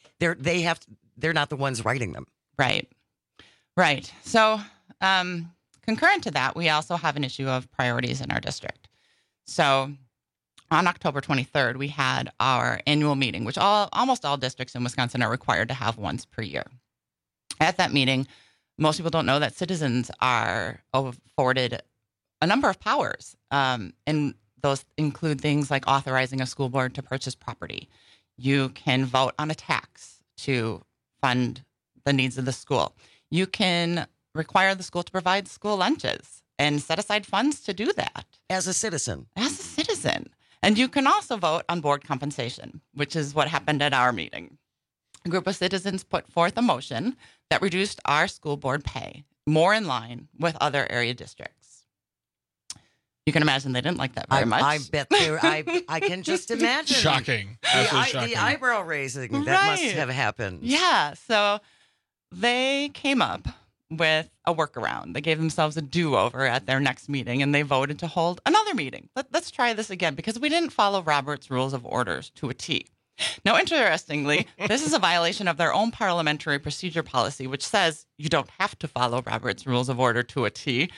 the ones writing them. Right. Right. So concurrent to that, we also have an issue of priorities in our district. So on October 23rd, we had our annual meeting, which almost all districts in Wisconsin are required to have once per year. At that meeting, most people don't know that citizens are afforded a number of powers. And those include things like authorizing a school board to purchase property. You can vote on a tax to fund the needs of the school. You can require the school to provide school lunches and set aside funds to do that. As a citizen. As a citizen. And you can also vote on board compensation, which is what happened at our meeting. A group of citizens put forth a motion that reduced our school board pay more in line with other area districts. You can imagine they didn't like that very much. I bet I can just imagine. Shocking. The eyebrow raising that must have happened. Yeah. So they came up with a workaround. They gave themselves a do-over at their next meeting, and they voted to hold another meeting. Let's try this again, because we didn't follow Robert's Rules of Orders to a T. Now, interestingly, this is a violation of their own parliamentary procedure policy, which says you don't have to follow Robert's Rules of Order to a T.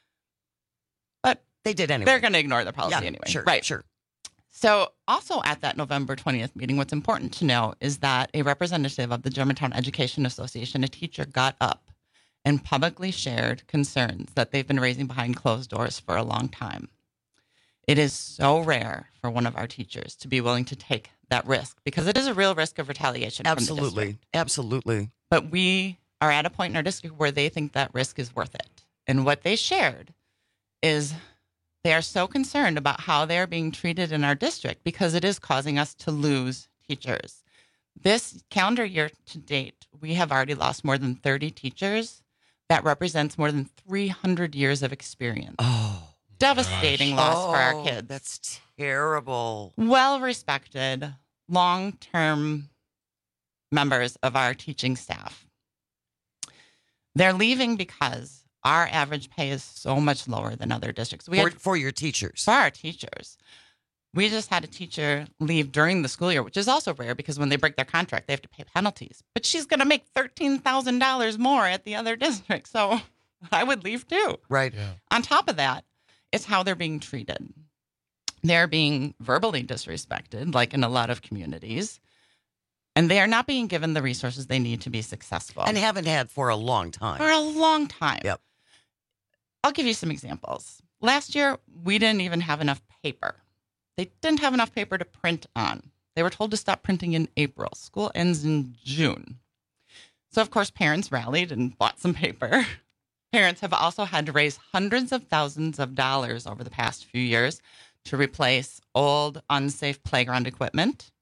But they did anyway. They're going to ignore the policy anyway. Sure, right. Sure. So also at that November 20th meeting, what's important to know is that a representative of the Germantown Education Association, a teacher, got up and publicly shared concerns that they've been raising behind closed doors for a long time. It is so rare for one of our teachers to be willing to take that risk because it is a real risk of retaliation. Absolutely. From the district. Absolutely. But we are at a point in our district where they think that risk is worth it. And what they shared is they are so concerned about how they are being treated in our district because it is causing us to lose teachers. This calendar year to date, we have already lost more than 30 teachers. That represents more than 300 years of experience. Oh, devastating loss for our kids. That's terrible. Well-respected, long-term members of our teaching staff. They're leaving because our average pay is so much lower than other districts. For your teachers. For our teachers. We just had a teacher leave during the school year, which is also rare because when they break their contract, they have to pay penalties. But she's going to make $13,000 more at the other district. So I would leave too. Right. Yeah. On top of that, it's how they're being treated. They're being verbally disrespected, like in a lot of communities. And they are not being given the resources they need to be successful. And haven't had for a long time. For a long time. Yep. I'll give you some examples. Last year, we didn't even have enough paper. They didn't have enough paper to print on. They were told to stop printing in April. School ends in June. So, of course, parents rallied and bought some paper. Parents have also had to raise hundreds of thousands of dollars over the past few years to replace old, unsafe playground equipment,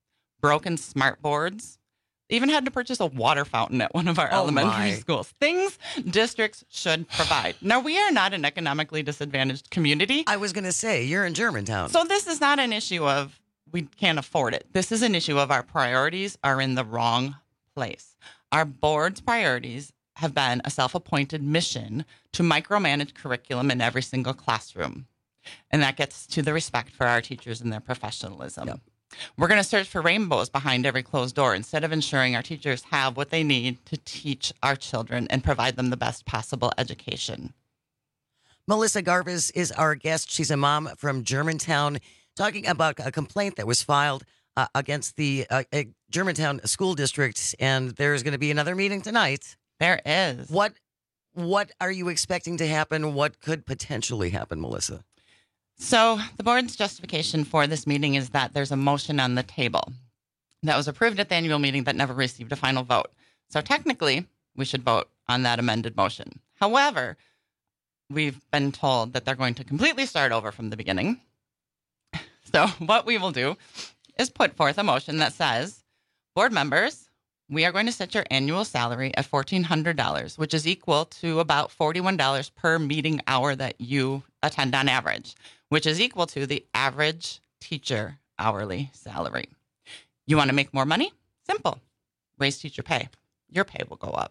broken smart boards. Even had to purchase a water fountain at one of our elementary schools. Things districts should provide. Now, we are not an economically disadvantaged community. I was going to say, you're in Germantown. So this is not an issue of we can't afford it. This is an issue of our priorities are in the wrong place. Our board's priorities have been a self-appointed mission to micromanage curriculum in every single classroom. And that gets to the respect for our teachers and their professionalism. Yep. We're going to search for rainbows behind every closed door instead of ensuring our teachers have what they need to teach our children and provide them the best possible education. Melissa Garvis is our guest. She's a mom from Germantown, talking about a complaint that was filed against the Germantown School District, and there's going to be another meeting tonight. There is. What are you expecting to happen? What could potentially happen, Melissa? So the board's justification for this meeting is that there's a motion on the table that was approved at the annual meeting that never received a final vote. So technically, we should vote on that amended motion. However, we've been told that they're going to completely start over from the beginning. So what we will do is put forth a motion that says, board members, we are going to set your annual salary at $1,400, which is equal to about $41 per meeting hour that you attend on average, which is equal to the average teacher hourly salary. You want to make more money? Simple. Raise teacher pay. Your pay will go up.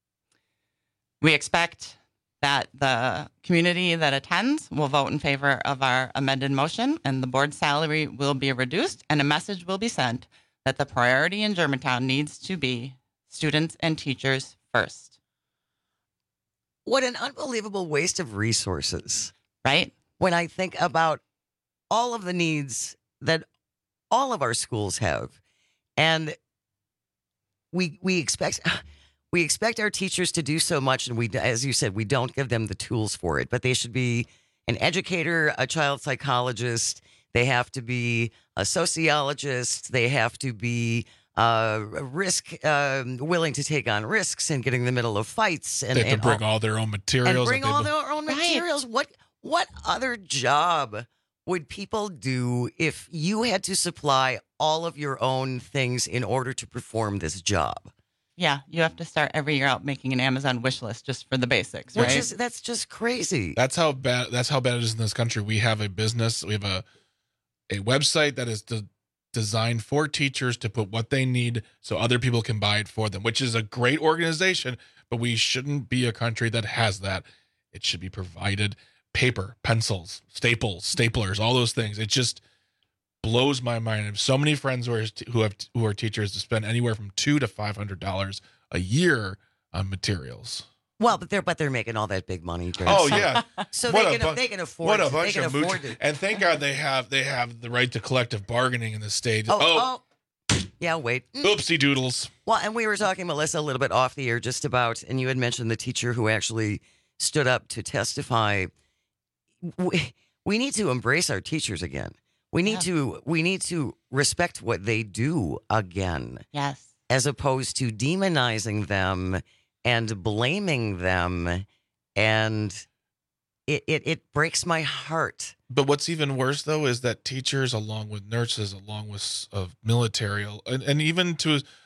We expect that the community that attends will vote in favor of our amended motion, and the board salary will be reduced, and a message will be sent that the priority in Germantown needs to be students and teachers first. What an unbelievable waste of resources. Right? When I think about all of the needs that all of our schools have, and we expect our teachers to do so much, and we, as you said, we don't give them the tools for it. But they should be an educator, a child psychologist. They have to be a sociologist. They have to be willing to take on risks and getting in the middle of fights. And they have to bring all their own materials. And bring all their own materials. What other job would people do if you had to supply all of your own things in order to perform this job? Yeah, you have to start every year out making an Amazon wish list just for the basics, right? That's just crazy. That's how bad it is in this country. We have a business. We have a website that is designed for teachers to put what they need so other people can buy it for them, which is a great organization, but we shouldn't be a country that has that. It should be provided paper, pencils, staples, staplers, all those things. It just blows my mind. I have so many friends who are teachers to spend anywhere from $200 to $500 a year on materials. Well, but they're making all that big money. Jared. Oh yeah, so they can afford. What a bunch of mooch. it. And thank God they have the right to collective bargaining in the state. Yeah, wait. Oopsie doodles. Well, and we were talking, Melissa, a little bit off the air just about, and you had mentioned the teacher who actually stood up to testify. We need to embrace our teachers again. We need to respect what they do again. Yes. As opposed to demonizing them and blaming them, and it breaks my heart. But what's even worse, though, is that teachers, along with nurses, along with military, and even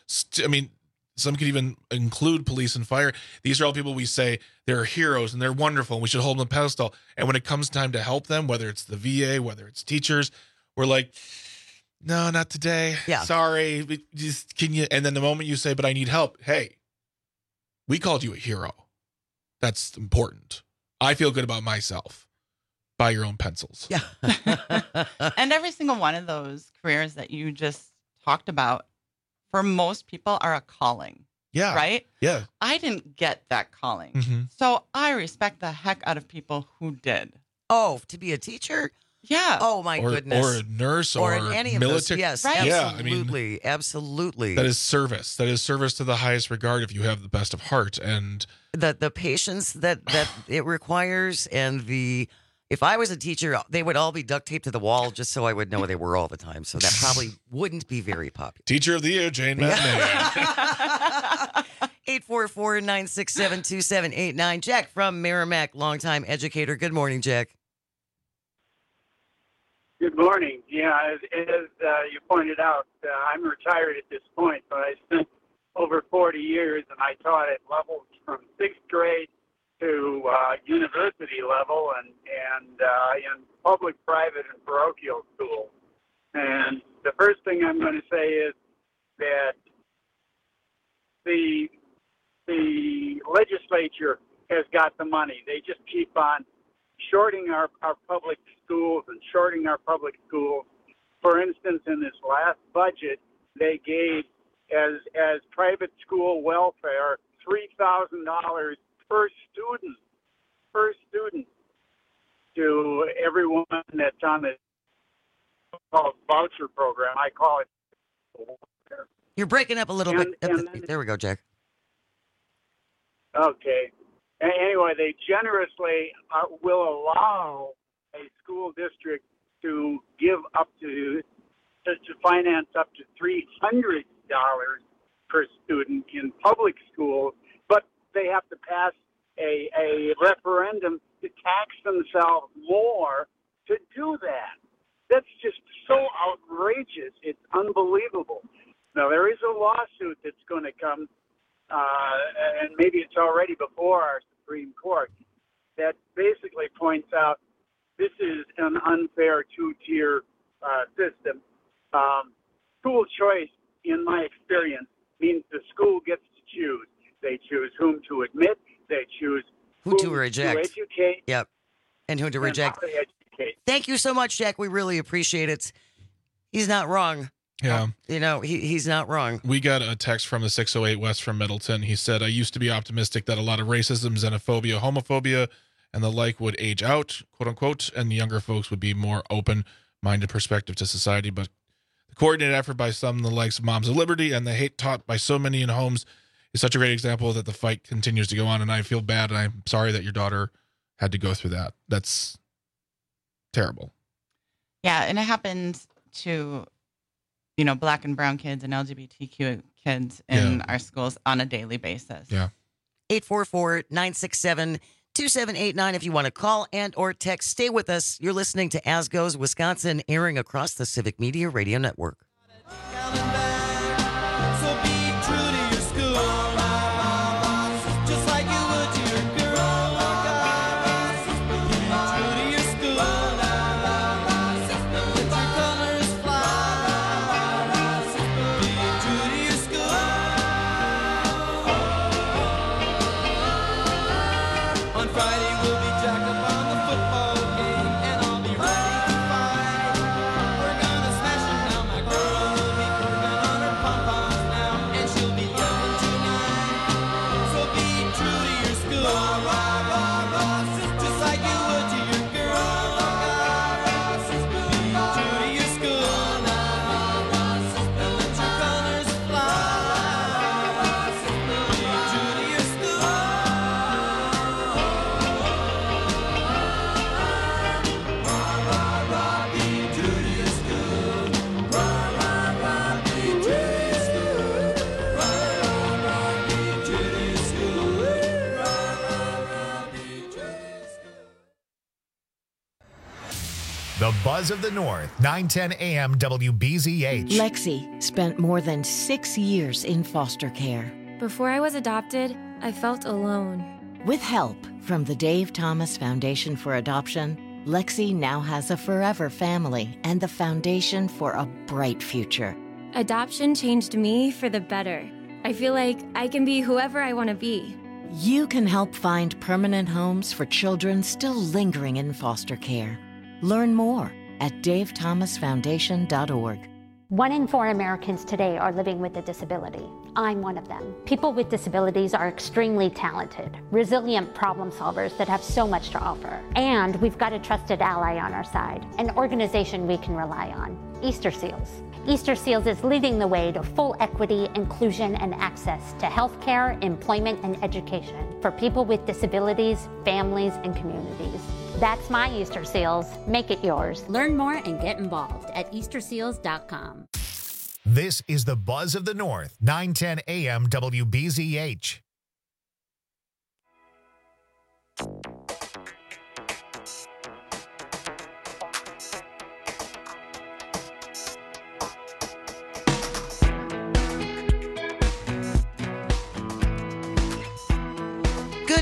some could even include police and fire. These are all people we say they're heroes and they're wonderful and we should hold them on a pedestal. And when it comes time to help them, whether it's the VA, whether it's teachers, we're like, no, not today. Yeah. Sorry. Can you? And then the moment you say, but I need help. Hey, we called you a hero. That's important. I feel good about myself. Buy your own pencils. Yeah. And every single one of those careers that you just talked about, for most people, are a calling. Yeah. Right? Yeah. I didn't get that calling. Mm-hmm. So I respect the heck out of people who did. Oh, to be a teacher? Yeah. Oh, my goodness. Or a nurse or any of military. those. Yes, right. Absolutely. Yeah, absolutely. That is service. That is service to the highest regard if you have the best of heart. And the patience that it requires, and if I was a teacher, they would all be duct taped to the wall just so I would know where they were all the time. So that probably wouldn't be very popular. Teacher of the Year, Jane Matinee. 844-967-2789. Jack from Merrimack, longtime educator. Good morning, Jack. Good morning. Yeah, as you pointed out, I'm retired at this point, but I spent over 40 years, and I taught at levels from 6th grade to university level, and in public, private, and parochial schools. And the first thing I'm going to say is that the legislature has got the money. They just keep on shorting our public schools and shorting our public schools. For instance, in this last budget, they gave as private school welfare $3,000 per student to everyone that's on the voucher program. I call it. You're breaking up a little bit. There we go, Jack. Okay. Anyway, they generously will allow a school district to give up to finance up to $300 per student in public schools, but they have to pass a referendum to tax themselves more to do that. That's just so outrageous. It's unbelievable. Now, there is a lawsuit that's going to come, and maybe it's already before our Supreme Court, that basically points out this is an unfair two-tier system. School choice, in my experience, means the school gets to choose. They choose whom to admit. They choose who to reject. To educate. Yep. And who to reject. Thank you so much, Jack. We really appreciate it. He's not wrong. Yeah. He's not wrong. We got a text from the 608 West from Middleton. He said, I used to be optimistic that a lot of racism, xenophobia, homophobia, and the like would age out, quote unquote, and the younger folks would be more open-minded perspective to society. But the coordinated effort by some, the likes of Moms of Liberty, and the hate taught by so many in homes is such a great example that the fight continues to go on. And I feel bad, and I'm sorry that your daughter had to go through that. That's terrible. Yeah, and it happens to, Black and brown kids and LGBTQ kids in our schools on a daily basis. Yeah. 844-967-2789 if you want to call and or text. Stay with us. You're listening to As Goes Wisconsin, airing across the Civic Media Radio Network. The Buzz of the North, 910 AM WBZH. Lexi spent more than 6 years in foster care. Before I was adopted, I felt alone. With help from the Dave Thomas Foundation for Adoption, Lexi now has a forever family and the foundation for a bright future. Adoption changed me for the better. I feel like I can be whoever I want to be. You can help find permanent homes for children still lingering in foster care. Learn more at davethomasfoundation.org. 1 in 4 Americans today are living with a disability. I'm one of them. People with disabilities are extremely talented, resilient problem solvers that have so much to offer. And we've got a trusted ally on our side, an organization we can rely on, Easter Seals. Easter Seals is leading the way to full equity, inclusion, and access to healthcare, employment, and education for people with disabilities, families, and communities. That's my Easter Seals. Make it yours. Learn more and get involved at easterseals.com. This is the Buzz of the North, 910 AM WBZH.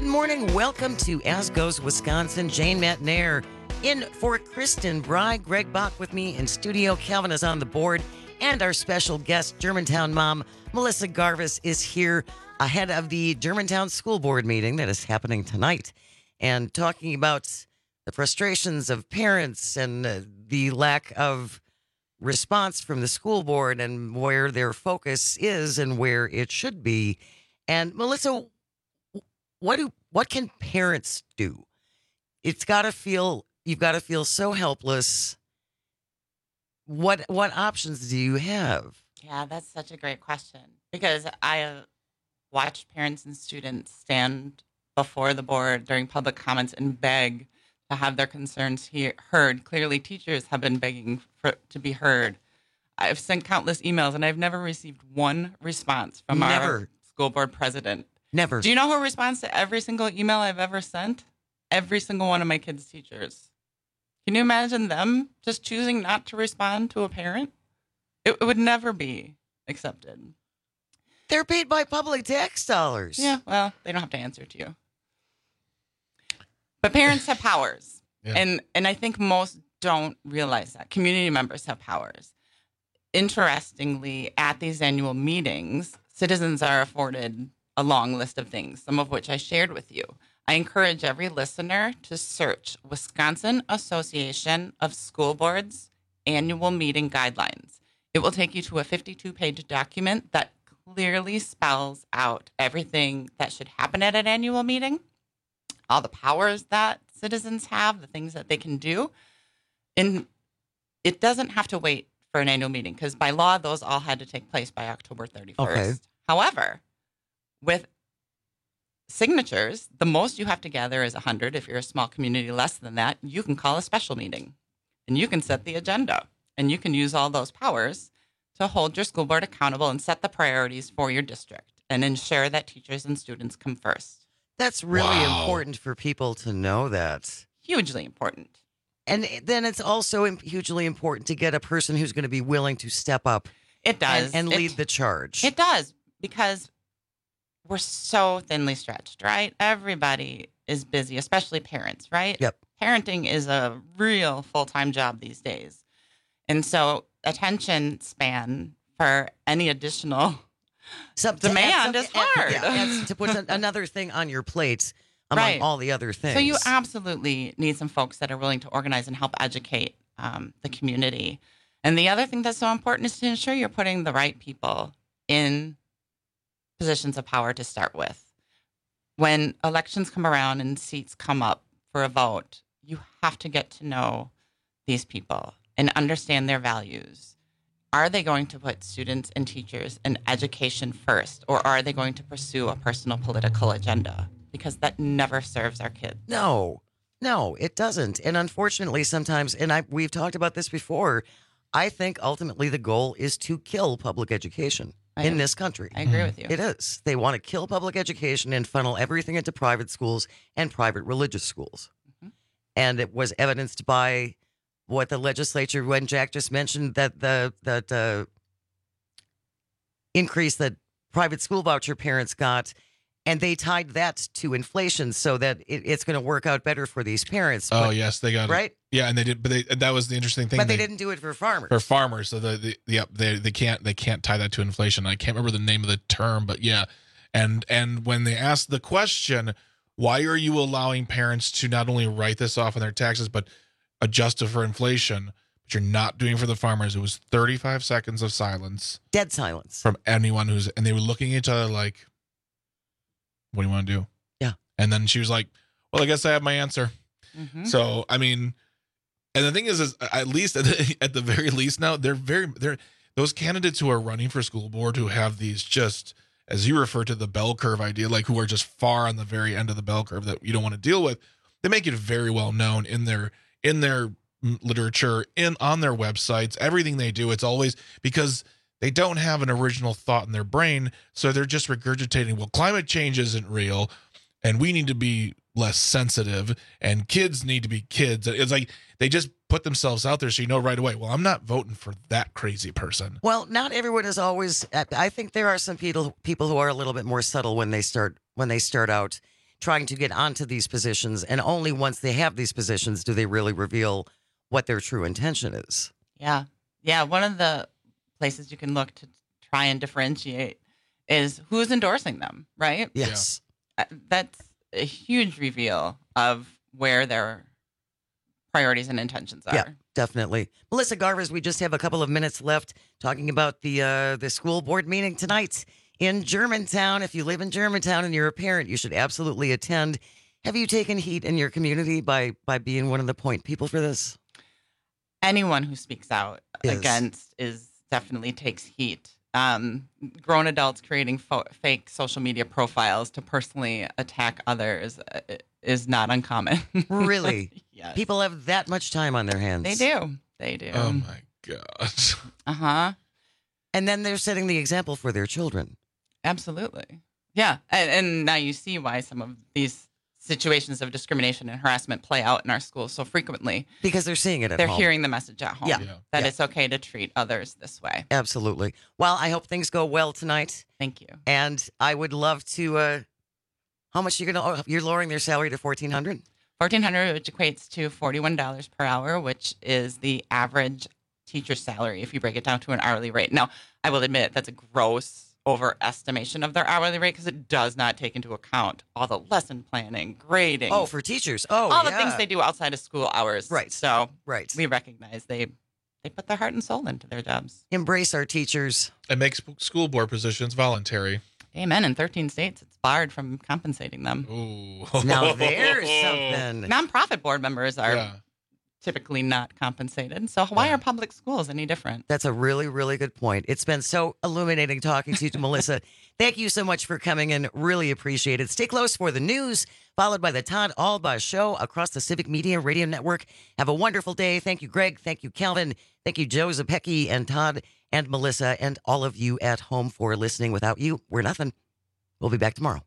morning. Welcome to As Goes Wisconsin. Jane Matnair in for Kristen Bry. Greg Bach with me in studio. Calvin is on the board. And our special guest, Germantown mom, Melissa Garvis, is here ahead of the Germantown School Board meeting that is happening tonight and talking about the frustrations of parents and the lack of response from the school board and where their focus is and where it should be. And Melissa, what can parents do? You've got to feel so helpless. What options do you have? Yeah, that's such a great question, because I have watched parents and students stand before the board during public comments and beg to have their concerns heard. Clearly, teachers have been begging to be heard. I've sent countless emails, and I've never received one response from our school board president. Never. Do you know who responds to every single email I've ever sent? Every single one of my kids' teachers. Can you imagine them just choosing not to respond to a parent? It would never be accepted. They're paid by public tax dollars. Yeah, well, they don't have to answer to you. But parents have powers. Yeah. And I think most don't realize that. Community members have powers. Interestingly, at these annual meetings, citizens are afforded a long list of things, some of which I shared with you. I encourage every listener to search Wisconsin Association of School Boards Annual Meeting Guidelines. It will take you to a 52-page document that clearly spells out everything that should happen at an annual meeting, all the powers that citizens have, the things that they can do. And it doesn't have to wait for an annual meeting, because by law, those all had to take place by October 31st. Okay. However, with signatures, the most you have to gather is 100. If you're a small community, less than that, you can call a special meeting and you can set the agenda, and you can use all those powers to hold your school board accountable and set the priorities for your district and ensure that teachers and students come first. That's really important for people to know that. Hugely important. And then it's also hugely important to get a person who's going to be willing to step up. It does. And lead the charge. It does, because we're so thinly stretched, right? Everybody is busy, especially parents, right? Yep. Parenting is a real full-time job these days. And so attention span for any additional demand is hard. Yeah, to put another thing on your plate among all the other things. So you absolutely need some folks that are willing to organize and help educate the community. And the other thing that's so important is to ensure you're putting the right people in positions of power to start with. When elections come around and seats come up for a vote, you have to get to know these people and understand their values. Are they going to put students and teachers and education first, or are they going to pursue a personal political agenda? Because that never serves our kids. No, it doesn't. And unfortunately, sometimes, and we've talked about this before, I think ultimately the goal is to kill public education in this country. I agree with you. It is. They want to kill public education and funnel everything into private schools and private religious schools. Mm-hmm. And it was evidenced by what the legislature, when Jack just mentioned that increase that private school voucher parents got, and they tied that to inflation so that it's going to work out better for these parents. Oh, yes, they got right? It. Yeah, and they did, but that was the interesting thing. But they didn't do it for farmers. For farmers, so they can't tie that to inflation. I can't remember the name of the term, but yeah. And when they asked the question, why are you allowing parents to not only write this off on their taxes but adjust it for inflation, but you're not doing it for the farmers? It was 35 seconds of silence. Dead silence. From anyone and they were looking at each other like, what do you want to do? Yeah. And then she was like, well, I guess I have my answer. Mm-hmm. So, I mean, and the thing is at least at the very least now, they're those candidates who are running for school board who have these just, as you refer to, the bell curve idea, like who are just far on the very end of the bell curve that you don't want to deal with. They make it very well known in their literature, on their websites, everything they do. It's always because they don't have an original thought in their brain, so they're just regurgitating, well, climate change isn't real, and we need to be less sensitive, and kids need to be kids. It's like they just put themselves out there so you know right away, well, I'm not voting for that crazy person. Well, not everyone is always. I think there are some people who are a little bit more subtle when they start out, trying to get onto these positions. And only once they have these positions do they really reveal what their true intention is. Yeah. Yeah. One of the places you can look to try and differentiate is who's endorsing them, right? Yes. That's a huge reveal of where their priorities and intentions are. Yeah, definitely. Melissa Garvers, we just have a couple of minutes left talking about the school board meeting tonight in Germantown. If you live in Germantown and you're a parent, you should absolutely attend. Have you taken heat in your community by being one of the point people for this? Anyone who speaks out against definitely takes heat. Grown adults creating fake social media profiles to personally attack others is not uncommon. Really? Yes. People have that much time on their hands. They do. They do. Oh, my God. Uh-huh. And then they're setting the example for their children. Absolutely. Yeah. And now you see why some of these situations of discrimination and harassment play out in our schools so frequently. Because they're seeing it at They're home. hearing the message at home that Yeah. it's okay to treat others this way. Absolutely. Well, I hope things go well tonight. Thank you. And I would love to, how much you're lowering their salary to $1,400? $1,400, which equates to $41 per hour, which is the average teacher salary if you break it down to an hourly rate. Now, I will admit that's a gross overestimation of their hourly rate because it does not take into account all the lesson planning, grading. Oh, for teachers. Oh, all the things they do outside of school hours. Right. So we recognize they put their heart and soul into their jobs. Embrace our teachers. And make school board positions voluntary. Amen. In 13 states, it's barred from compensating them. Ooh. Now there's something. Nonprofit board members are typically not compensated. So why are public schools any different? That's a really, really good point. It's been so illuminating talking to you, Melissa. Thank you so much for coming in. Really appreciate it. Stay close for the news, followed by the Todd Alba Show across the Civic Media Radio Network. Have a wonderful day. Thank you, Greg. Thank you, Calvin. Thank you, Joe Zapecki and Todd and Melissa and all of you at home for listening. Without you, we're nothing. We'll be back tomorrow.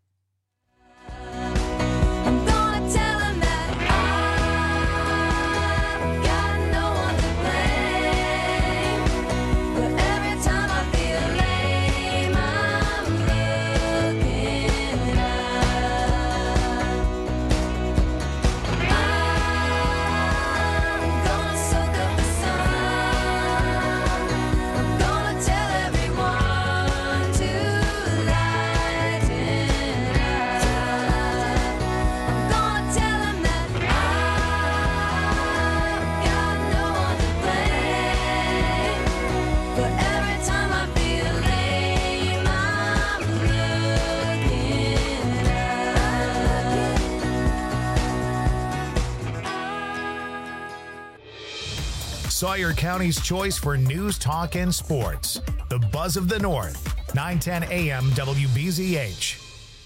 Sawyer County's choice for news, talk, and sports. The Buzz of the North, 910 AM WBZH.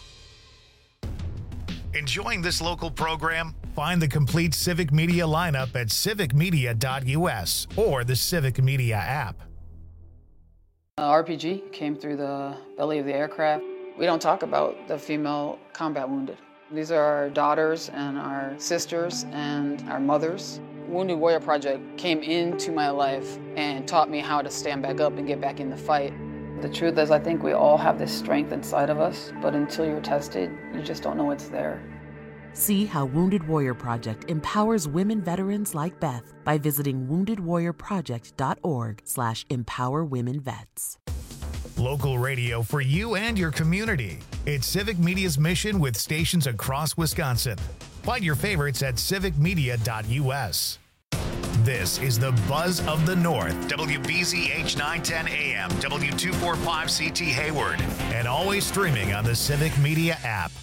Enjoying this local program? Find the complete Civic Media lineup at civicmedia.us or the Civic Media app. RPG came through the belly of the aircraft. We don't talk about the female combat wounded. These are our daughters and our sisters and our mothers. Wounded Warrior Project came into my life and taught me how to stand back up and get back in the fight. The truth is, I think we all have this strength inside of us, but until you're tested, you just don't know it's there. See how Wounded Warrior Project empowers women veterans like Beth by visiting woundedwarriorproject.org/empowerwomenvets. Local radio for you and your community. It's Civic Media's mission with stations across Wisconsin. Find your favorites at civicmedia.us. This is the Buzz of the North, WBZH 910 AM, W245CT Hayward, and always streaming on the Civic Media app.